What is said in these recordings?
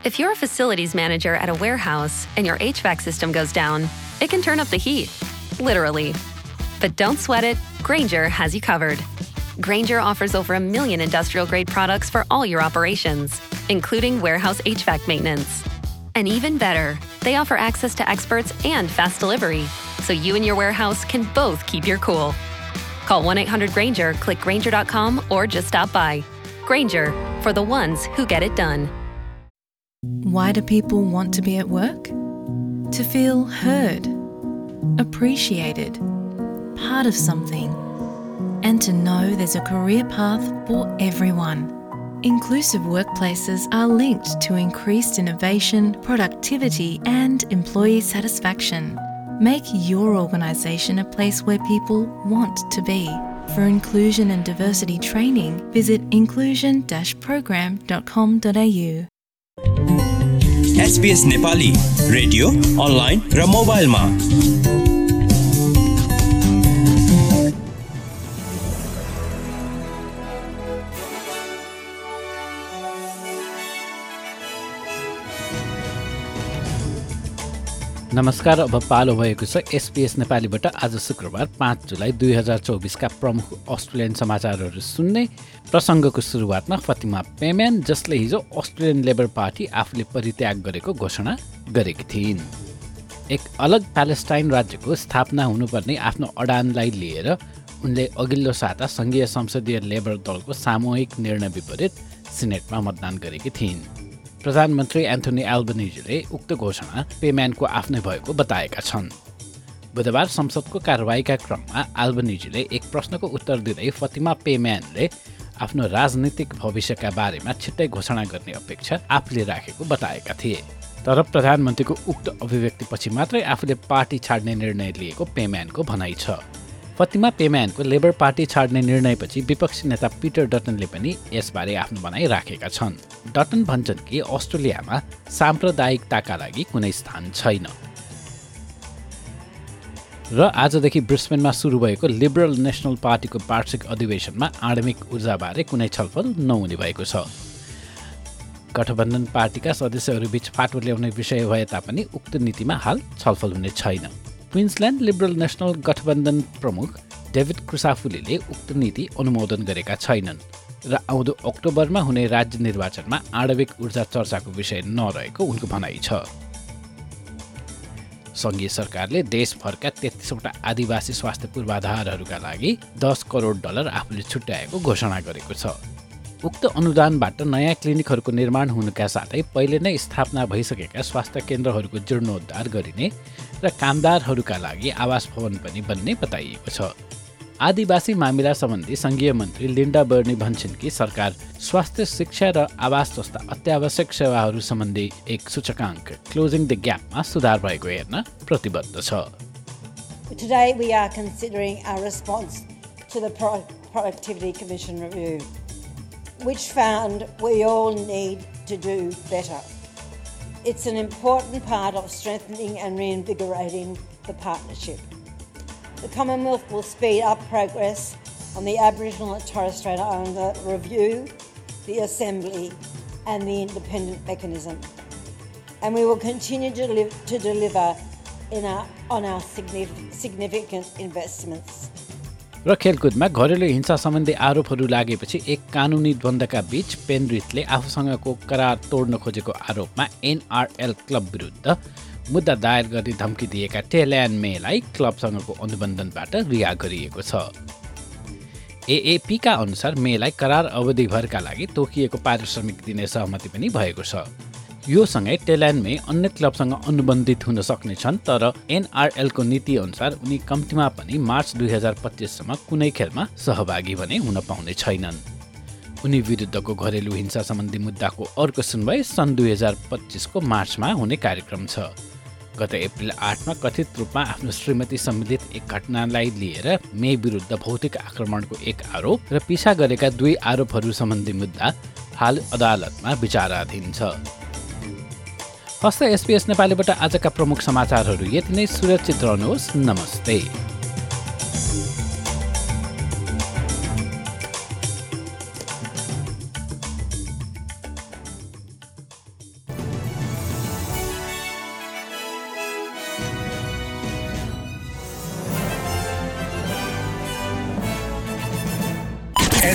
If you're a facilities manager at a warehouse and your HVAC system goes down, it can turn up the heat, literally. But don't sweat it, Grainger has you covered. Grainger offers over 1 million industrial-grade products for all your operations, including warehouse HVAC maintenance. And even better, they offer access to experts and fast delivery, so you and your warehouse can both keep your cool. Call 1-800-GRAINGER, click Grainger.com, or just stop by. Grainger, for the ones who get it done. Why do people want to be at work? To feel heard, appreciated, part of something, and to know there's a career path for everyone. Inclusive workplaces are linked to increased innovation, productivity, and employee satisfaction. Make your organisation a place where people want to be. For inclusion and diversity training, visit inclusion-program.com.au. SBS Nepali radio online र मोबाइलमा नमस्कार। अब पालो भएको छ SBS नेपालीबाट आज शुक्रबार 5 जुलाई 2024 का प्रमुख अस्ट्रेलियन समाचारहरू सुन्ने। प्रसङ्गको सुरुवातमा फतिमा पेम्यान, जसले हिजो अस्ट्रेलियन लेबर पार्टी आफूले परित्याग गरेको घोषणा गरेकी थिइन्। एक अलग प्यालेस्टाइन राज्यको स्थापना हुनुपर्ने आफ्नो अडानलाई लिएर उनले अघिल्लो साता सङ्घीय संसदीय लेबर दलको सामूहिक निर्णय विपरीत सिनेटमा मतदान गरेकी थिइन्। प्रधानमन्त्री एन्थोनी एल्बनिजीले उक्त घोषणा पेम्यानको आफ्नै भएको बताएका छन्। बुधबार संसदको कारबाहीका क्रममा एल्बनिजीले एक प्रश्नको उत्तर दिँदै फतिमा पेम्यानले आफ्नो राजनीतिक भविष्यका बारेमा छिट्टै घोषणा गर्ने अपेक्षा आफूले राखेको बताएका थिए। तर प्रधानमन्त्रीको उक्त अभिव्यक्तिपछि मात्रै आफूले पार्टी छाड्ने निर्णय लिएको पेम्यानको भनाइ छ। फतिमा पेम्यानको लेबर पार्टी छाड्ने निर्णयपछि विपक्षी नेता पिटर डटनले पनि यसबारे आफ्नो भनाइ राखेका छन्। डटन भन्छन् कि अस्ट्रेलियामा साम्प्रदायिकताका लागि कुनै स्थान छैन। र आजदेखि ब्रिस्बेनमा सुरु भएको लिबरल नेसनल पार्टीको वार्षिक अधिवेशनमा आणविक ऊर्जाबारे कुनै छलफल नहुने भएको छ। गठबन्धन पार्टीका सदस्यहरूबीच फाटो ल्याउने विषय भए तापनि उक्त नीतिमा हाल छलफल हुने छैन। क्विन्सल्यान्ड लिबरल नेसनल गठबन्धन प्रमुख डेभिड क्रुसाफुलीले उक्त नीति अनुमोदन गरेका छैनन् र आउँदो अक्टोबरमा हुने राज्य निर्वाचनमा आणविक ऊर्जा चर्चाको विषय नरहेको उनको भनाइ छ। सङ्घीय सरकारले देशभरका 33वटा आदिवासी स्वास्थ्य पूर्वाधारहरूका लागि $10 करोड आफूले छुट्याएको घोषणा गरेको छ। उक्त अनुदानबाट नयाँ क्लिनिकहरूको निर्माण हुनुका साथै पहिले नै स्थापना भइसकेका स्वास्थ्य केन्द्रहरूको जीर्णोद्धार गरिने र कामदारहरूका लागि आवास भवन पनि बन्ने बताइएको छ। आदिवासी मामिला सम्बन्धी सङ्घीय मन्त्री लिन्डा बर्नी भन्छन् कि सरकार स्वास्थ्य, शिक्षा र आवास जस्ता अत्यावश्यक सेवाहरू सम्बन्धी एक सूचकाङ्क क्लोजिङ द ग्यापमा सुधार भएको हेर्न प्रतिबद्ध छ। Today we are considering our response to the Productivity Commission review, which found we all need to do better. It's an important part of strengthening and reinvigorating the partnership. The Commonwealth will speed up progress on the Aboriginal and Torres Strait Islander review, the Assembly and the independent mechanism. And we will continue to deliver on our significant investments. र खेलकुदमा घरेलु हिंसा सम्बन्धी आरोपहरू लागेपछि एक कानुनी द्वन्द्वका बीच पेनरिथले आफूसँगको करार तोड्न खोजेको आरोपमा NRL क्लब विरुद्ध मुद्दा दायर गर्ने धम्की दिएका टेल्यान मेलाई क्लबसँगको अनुबन्धनबाट रिहा गरिएको छ। AAPका अनुसार मेलाई करार अवधिभरका लागि तोकिएको पारिश्रमिक दिने सहमति पनि भएको छ। यो सँगै टेल्यान मे अन्य क्लबसँग अनुबन्धित हुन सक्नेछन्, तर NRLको नीति अनुसार उनी कम्तीमा पनि मार्च 2025 सम्म कुनै खेलमा सहभागी भने हुन पाउने छैनन्। उनी विरुद्धको घरेलु हिंसा सम्बन्धी मुद्दाको अर्को सुनवाई सन् 2025 को मार्चमा हुने कार्यक्रम छ। गत अप्रिल 8 मा कथित रूपमा आफ्नो श्रीमती सम्बन्धित एक घटनालाई लिएर मे विरुद्ध भौतिक आक्रमणको एक आरोप र पिछा गरेका 2 आरोपहरू सम्बन्धी मुद्दा हाल अदालतमा विचाराधीन छ। हस्त SBS नेपालीबाट आजका प्रमुख समाचारहरू यति नै। सुरक्षित रहनुहोस्। नमस्ते।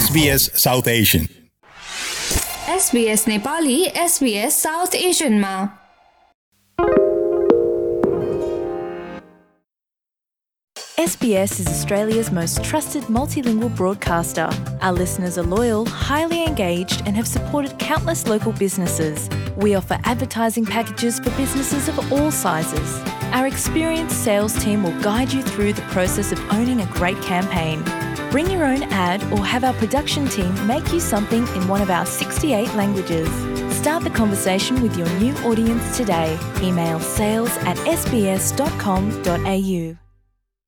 SBS South Asian. SBS Nepali SBS South एसियनमा SBS is Australia's most trusted multilingual broadcaster. Our listeners are loyal, highly engaged, and have supported countless local businesses. We offer advertising packages for businesses of all sizes. Our experienced sales team will guide you through the process of owning a great campaign. Bring your own ad or have our production team make you something in one of our 68 languages. Start the conversation with your new audience today. Email sales@sbs.com.au.